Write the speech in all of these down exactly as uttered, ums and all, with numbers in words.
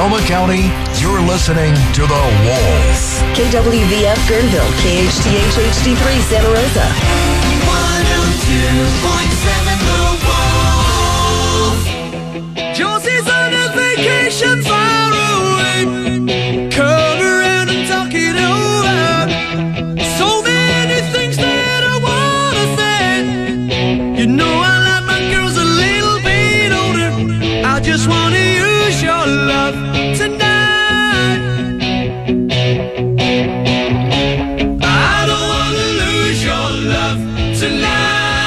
Sonoma County, you're listening to The Wolf. K W V F Guerneville, K H T H H D three Santa Rosa. one oh two point seven The Wolf. Josie's on a vacation far away. Come around and talk it over. So many things that I wanna say. You know I like my girls a little bit older. I just wanna use your love tonight. I don't wanna lose your love tonight.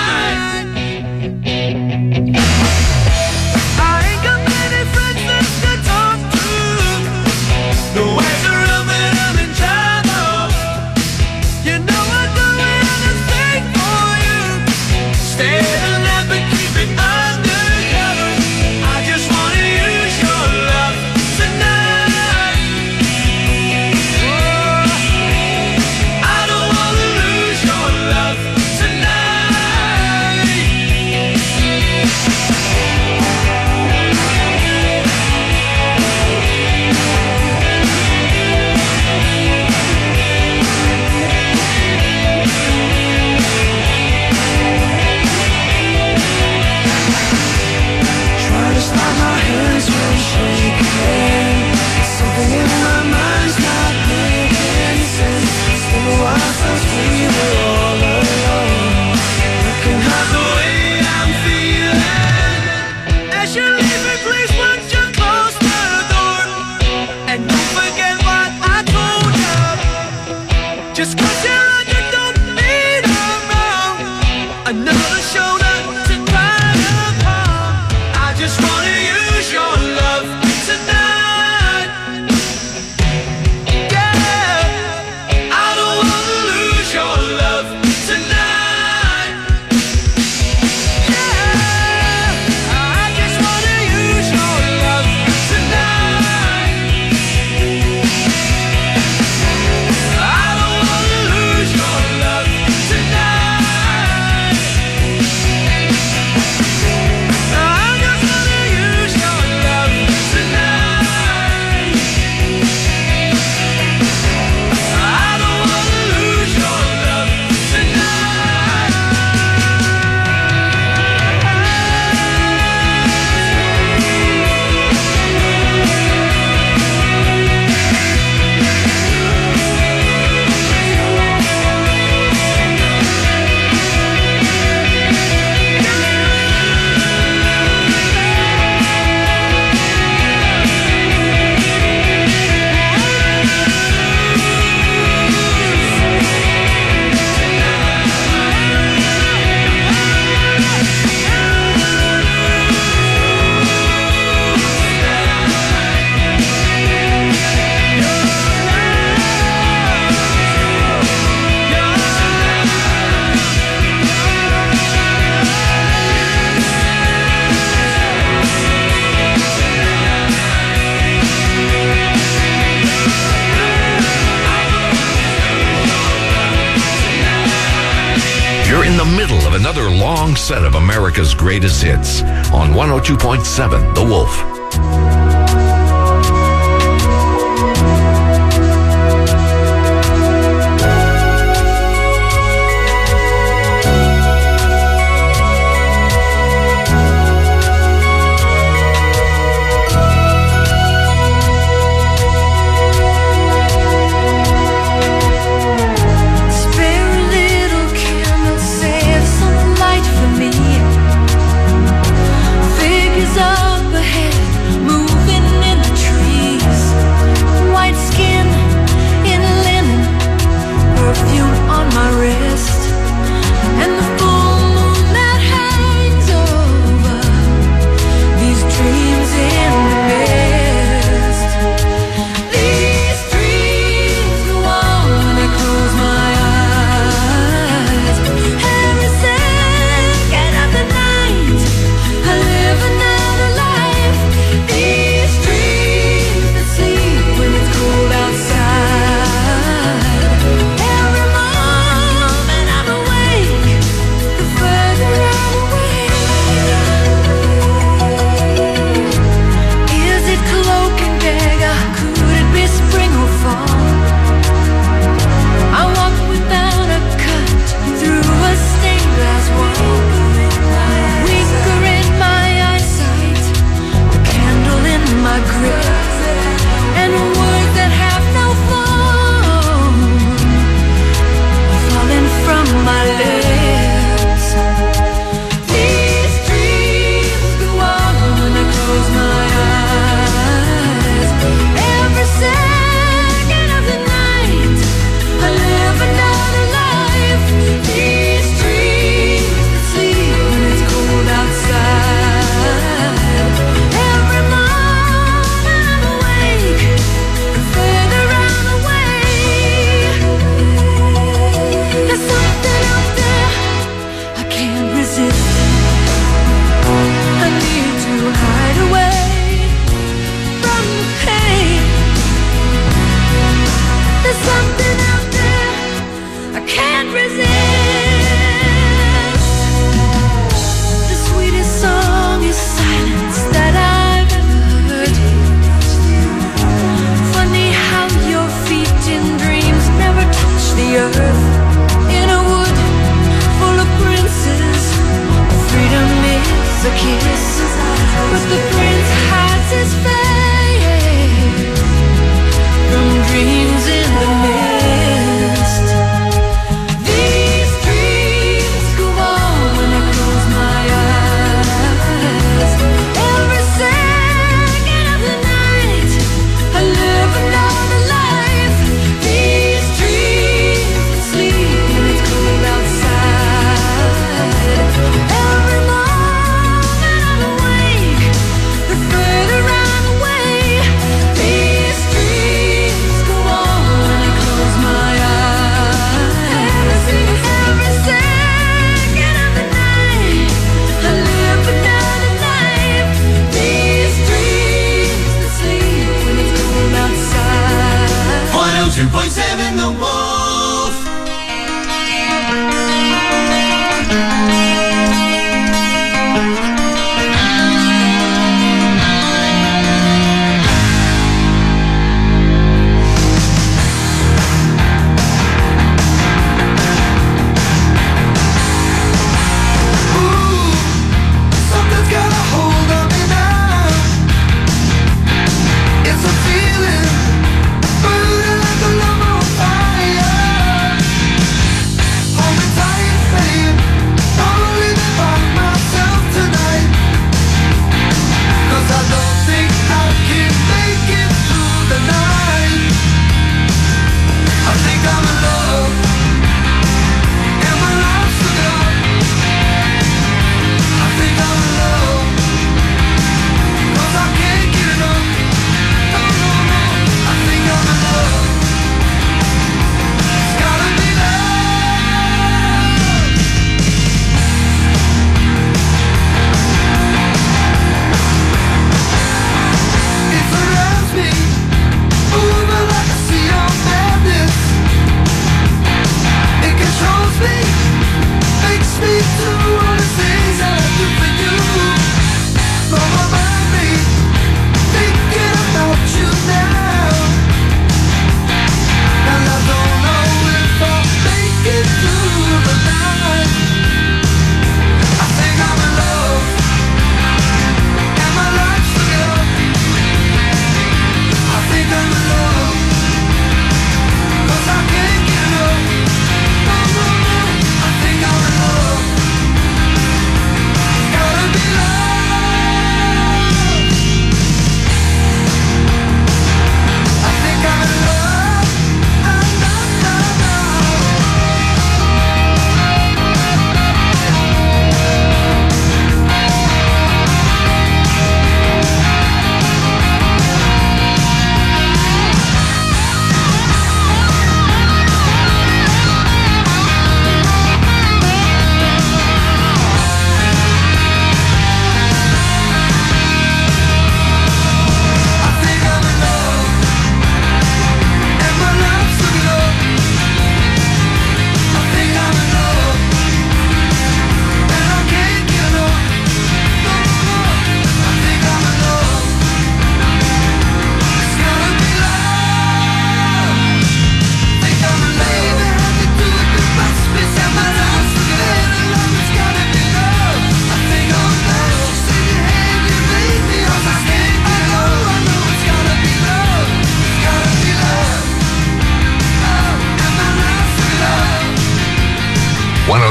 Another long set of America's greatest hits on one oh two point seven The Wolf. Up ahead, move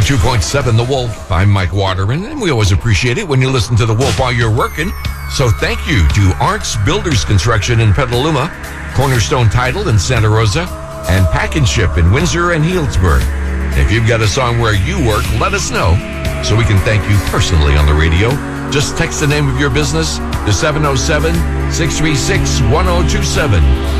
two point seven The Wolf. I'm Mike Waterman, and we always appreciate it when you listen to The Wolf while you're working. So thank you to Arts Builders Construction in Petaluma, Cornerstone Title in Santa Rosa, and Pack and Ship in Windsor and Healdsburg. If you've got a song where you work, let us know so we can thank you personally on the radio. Just text the name of your business to seven oh seven, six three six, one oh two seven.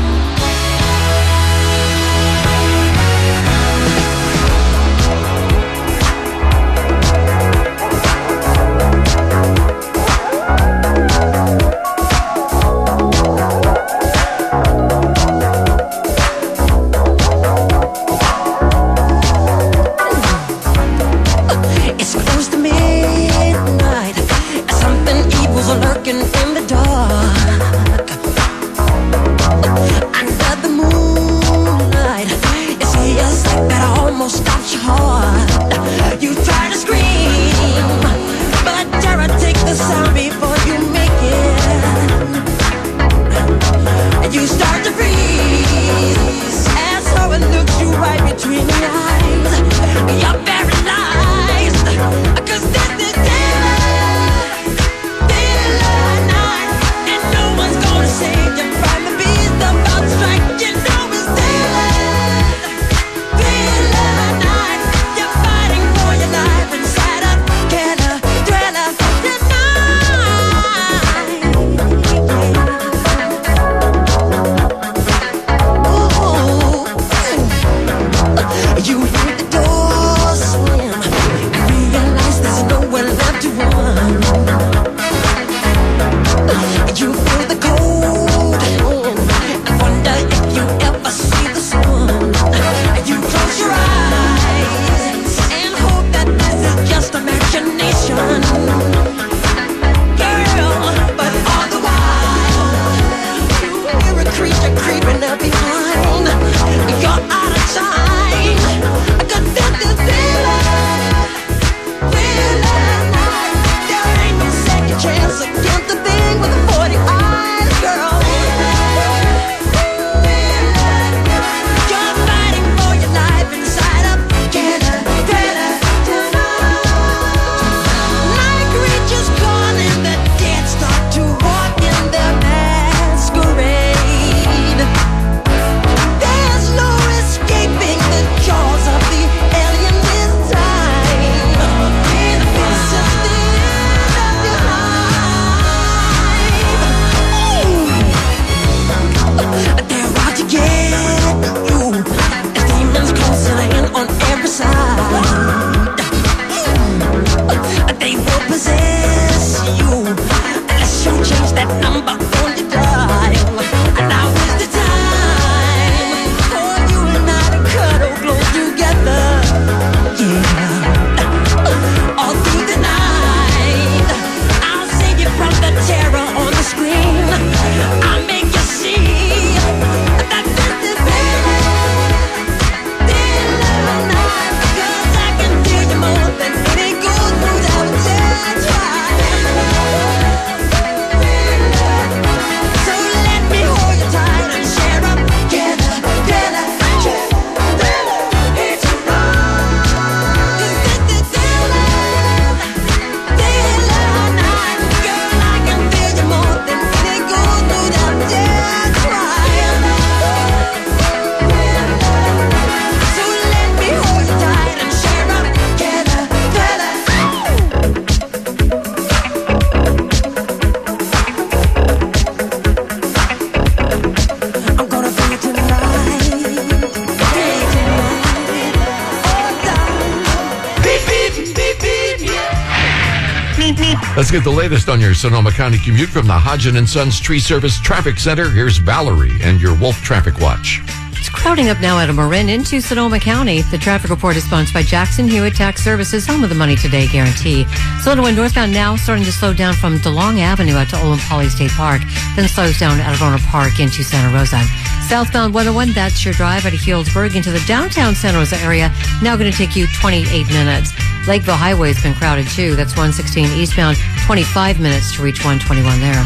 Let's get the latest on your Sonoma County commute from the Hodgin and Sons Tree Service Traffic Center. Here's Valerie and your Wolf Traffic Watch. It's crowding up now out of Marin into Sonoma County. The traffic report is sponsored by Jackson Hewitt Tax Services, home of the Money Today guarantee. Sonoma northbound now starting to slow down from DeLong Avenue out to Olin Poly State Park, then slows down out of Owner Park into Santa Rosa. Southbound one oh one, that's your drive out of Healdsburg into the downtown Santa Rosa area, now going to take you twenty-eight minutes. Lakeville Highway has been crowded too. That's one sixteen eastbound, twenty-five minutes to reach one twenty-one there.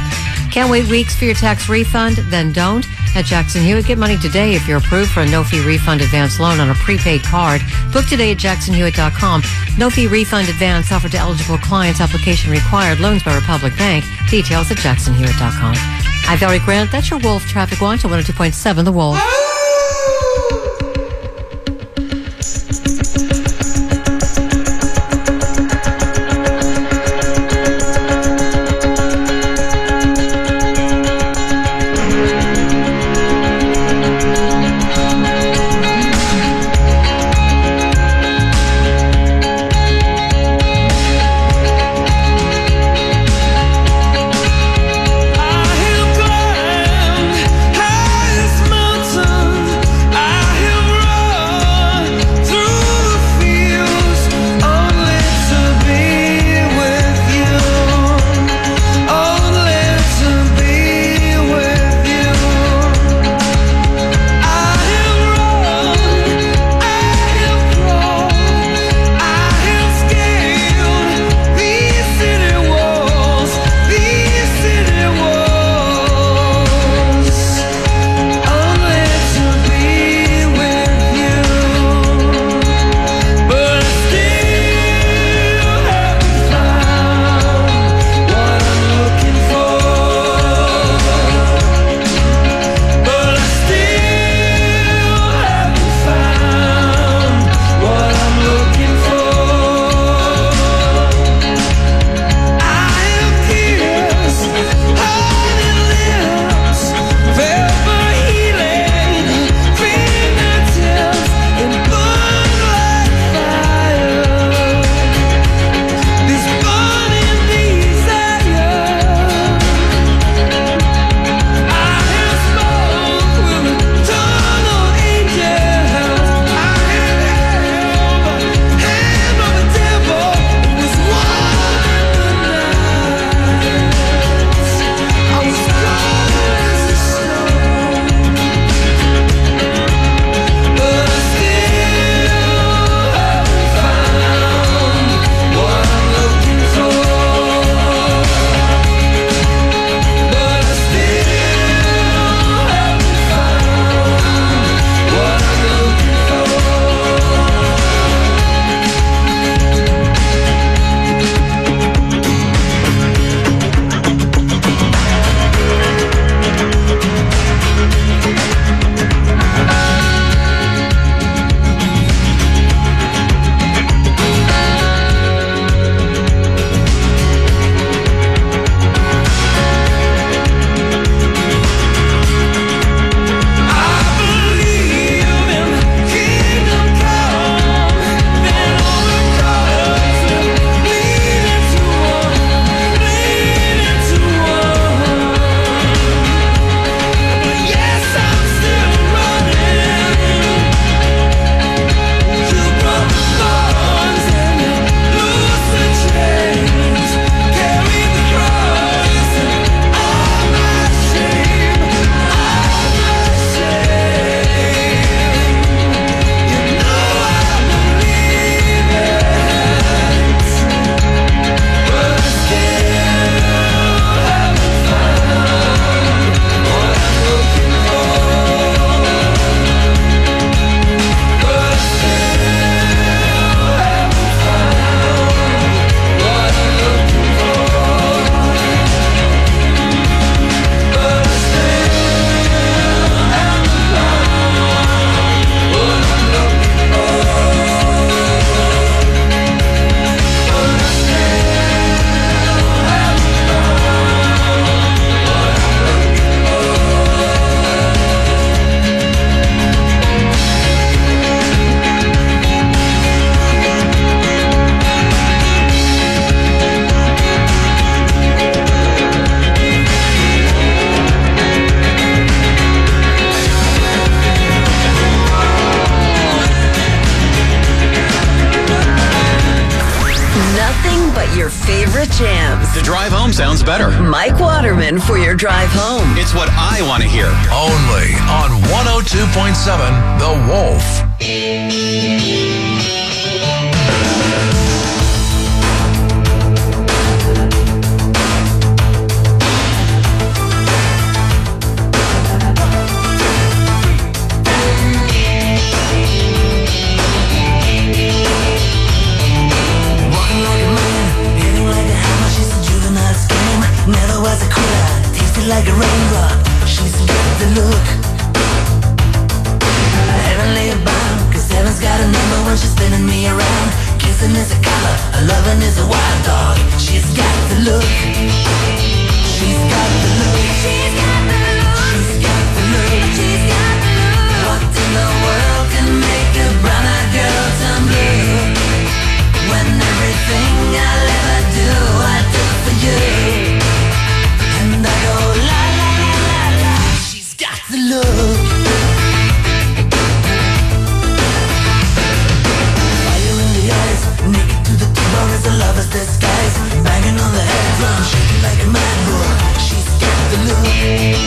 Can't wait weeks for your tax refund? Then don't. At Jackson Hewitt, get money today if you're approved for a no-fee refund advance loan on a prepaid card. Book today at jackson hewitt dot com. No-fee refund advance offered to eligible clients. Application required. Loans by Republic Bank. Details at jackson hewitt dot com. I'm Valerie Grant. That's your Wolf Traffic Watch on one oh two point seven The Wolf. jams. The drive home sounds better. Mike Waterman for your drive home. It's what I want to hear. Only on one oh two point seven The Wolf. like a raindrop. She's got the look. Heavenly bound, cause heaven's got a number when she's spinning me around. Kissing is a color, her loving is a wild dog. She's got the look. She's got the look. She's got the look. She's got the look. She's got the look. What in the world can make a brown-eyed girl turn blue? When everything I'll ever do, I do for you. And I go la la la la la. She's got the look. Fire in the eyes, naked to the bone as a lover's disguise. Banging on the head drum, shaking like a mad bull. She's got the look.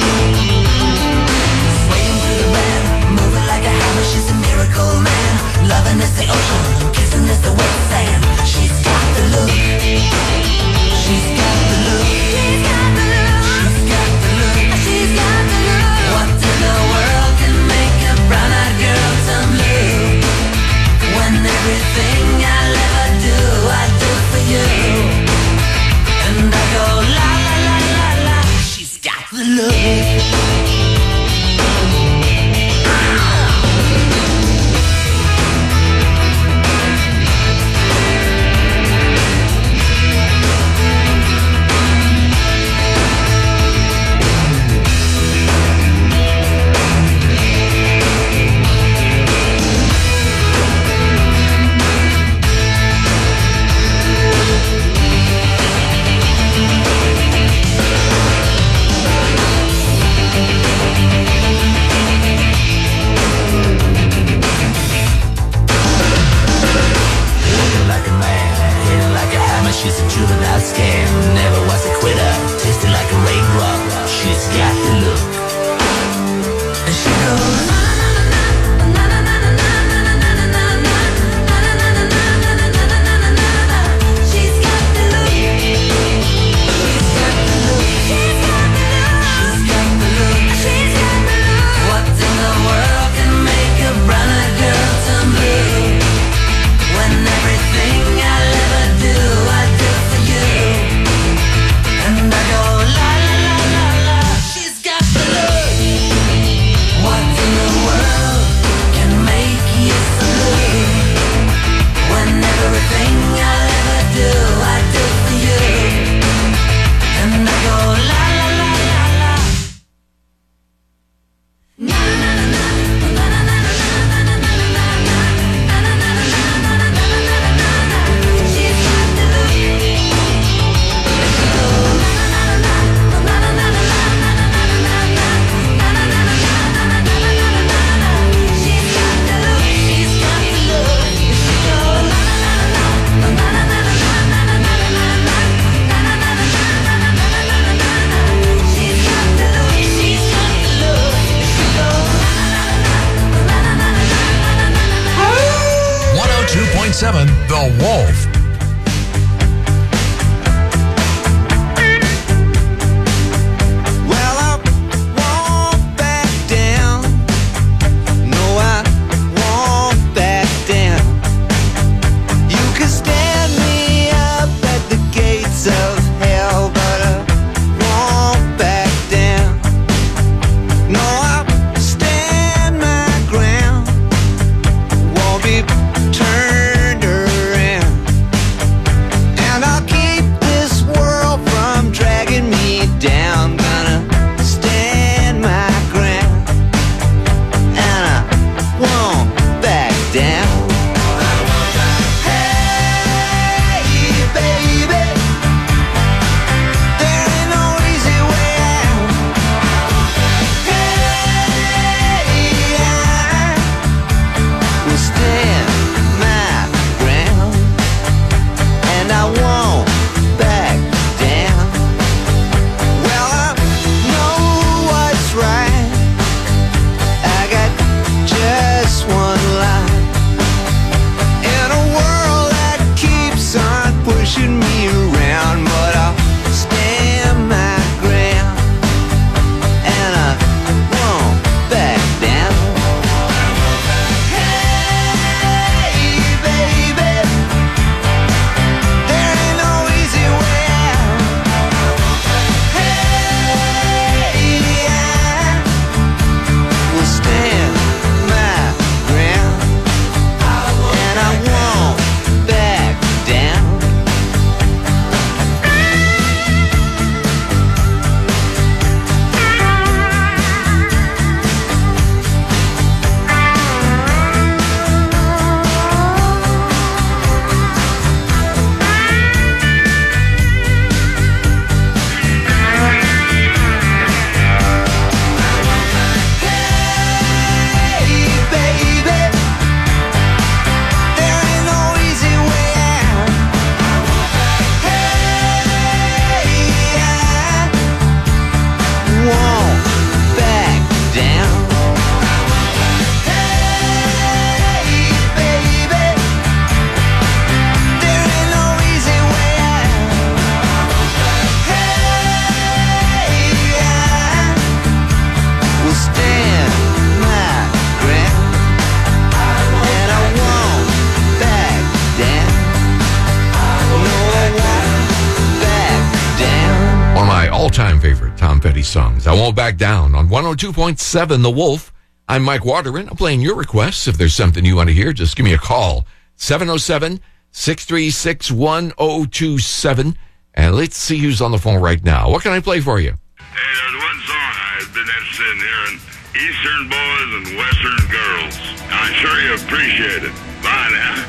all-time favorite Tom Petty songs. I Won't Back Down on one oh two point seven The Wolf. I'm Mike Waterman. I'm playing your requests. If there's something you want to hear, just give me a call. seven oh seven, six three six, one oh two seven. And let's see who's on the phone right now. What can I play for you? Hey, there's one song I've been interested in hearing. Eastern Boys and Western Girls. I'm sure you appreciate it. Bye now.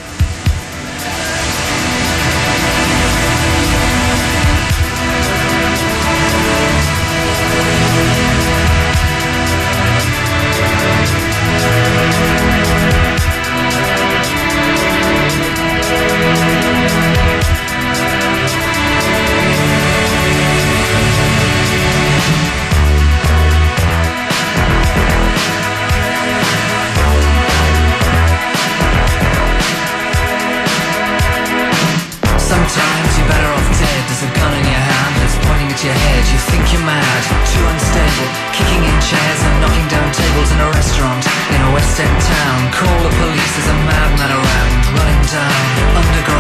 Sometimes you're better off dead. There's a gun in your hand that's pointing at your head. You think you're mad, too unstable, kicking in chairs and knocking down tables in a restaurant in a West End town. Call the police, there's a madman around, running down underground